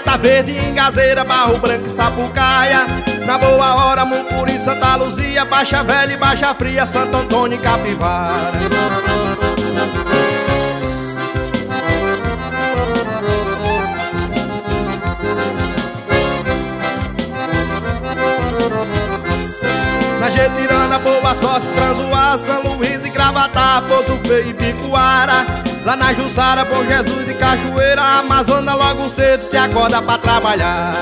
Mata Verde, Ingazeira, Barro Branco e Sapucaia. Na boa hora, Mucuri, Santa Luzia, Baixa Velha e Baixa Fria, Santo Antônio e Capivara. Na Getirana, Boa Sorte, Transuá, São Luís e Gravatá, Pouso Feio e Picuara. Lá na Jussara, Bom Jesus e Cachoeira, Amazônia, logo cedo se acorda pra trabalhar.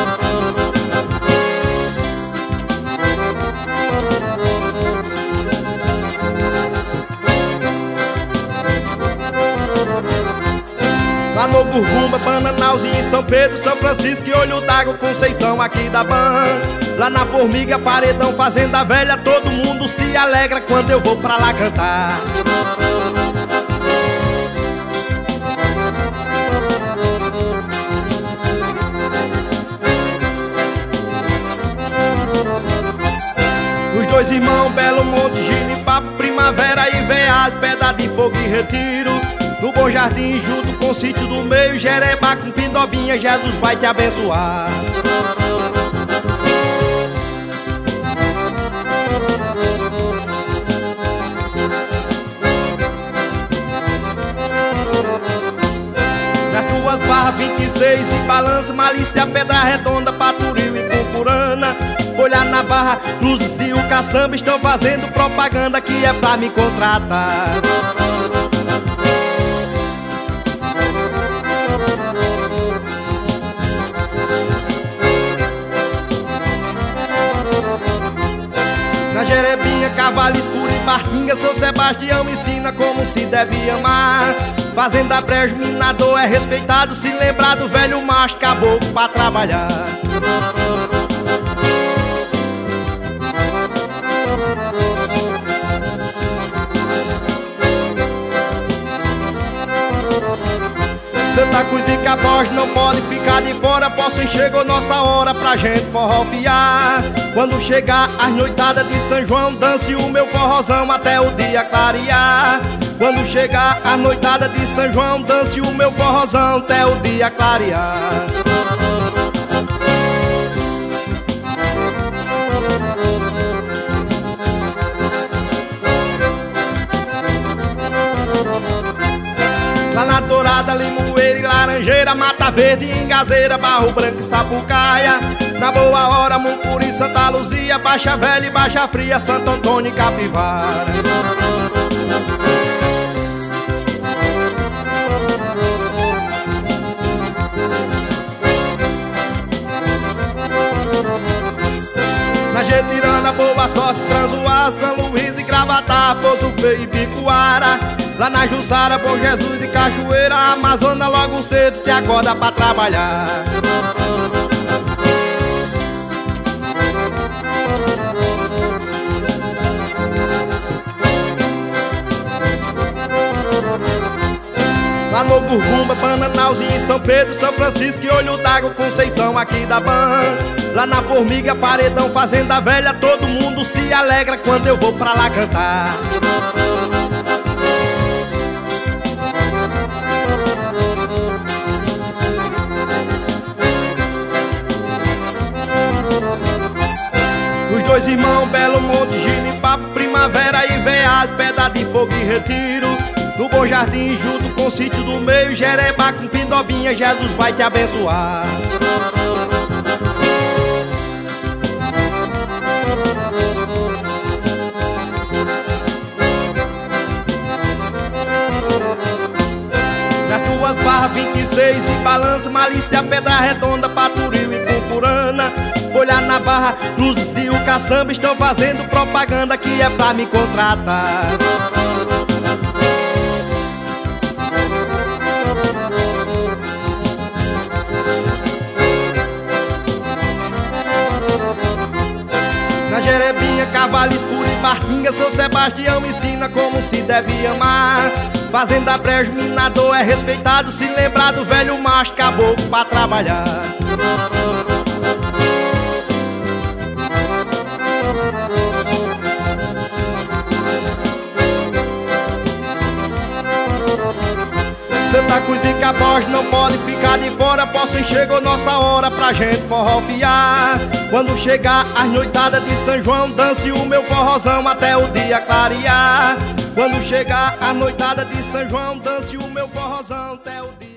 Lá no Gurguma, Bananalzinho em São Pedro, São Francisco e Olho d'Água, Conceição aqui da Ban. Lá na Formiga, Paredão, Fazenda Velha, todo mundo se alegra quando eu vou pra lá cantar. Os dois irmãos, Belo Monte, Ginipapo, Primavera e Veado, Pedra de Fogo e Retiro. No Bom Jardim, junto com o Sítio do Meio, Jerebá com Pindobinha, Jesus vai te abençoar. Nas tuas Barras 26 e Balança, Malícia, Pedra Redonda, Paturil e Purpurana. Olhar na Barra, Cruzes e o Caçamba estão fazendo propaganda que é pra me contratar. Na Jerebinha, Cavalo Escuro e Barquinha, São Sebastião ensina como se deve amar. Fazenda Brejo, minador é respeitado, se lembrar do velho macho caboclo pra trabalhar. Santa Cruz e Cabos não pode ficar de fora, Poço chegou nossa hora pra gente forrofiar. Quando chegar as noitadas de São João, dance o meu forrozão até o dia clarear. Quando chegar as noitadas de São João, dance o meu forrozão até o dia clarear. Lá na Dourada, Limoeira e Laranjeira, Mata Verde, Ingazeira, Barro Branco e Sapucaia. Na boa hora, Mucuri, Santa Luzia, Baixa Velha e Baixa Fria, Santo Antônio e Capivara. Na Getirana, Boa Sorte, Transuá, São Luís e Gravatá, Pouso Feio e Picuara. Lá na Jussara, Bom Jesus e Cachoeira, Amazônia, logo cedo se acorda pra trabalhar. Lá no Gurguma, Bananalzinho em São Pedro, São Francisco e Olho d'Água, Conceição aqui da Ban. Lá na Formiga, Paredão, Fazenda Velha, todo mundo se alegra quando eu vou pra lá cantar. Os dois irmãos, Belo Monte, Ginipapo, Primavera e Veado, Pedra de Fogo e Retiro. No Bom Jardim, junto com o Sítio do Meio, Jerebá com Pindobinha, Jesus vai te abençoar. Nas tuas Barras 26 e Balança, Malícia, Pedra Redonda, Paturil e Purpurana. Olhar na Barra, Cruzes e o Caçamba estão fazendo propaganda que é pra me contratar. Na Jerebinha, Cavalo Escuro e Barquinha, São Sebastião ensina como se deve amar. Fazenda Brejo, minador é respeitado, se lembrar do velho macho caboclo pra trabalhar. Santa Cruz e cabos não pode ficar de fora, posso chegou nossa hora pra gente forrofiar. Quando chegar as noitadas de São João, dance o meu forrozão até o dia clarear. Quando chegar a noitada de São João, dance o meu forrozão até o dia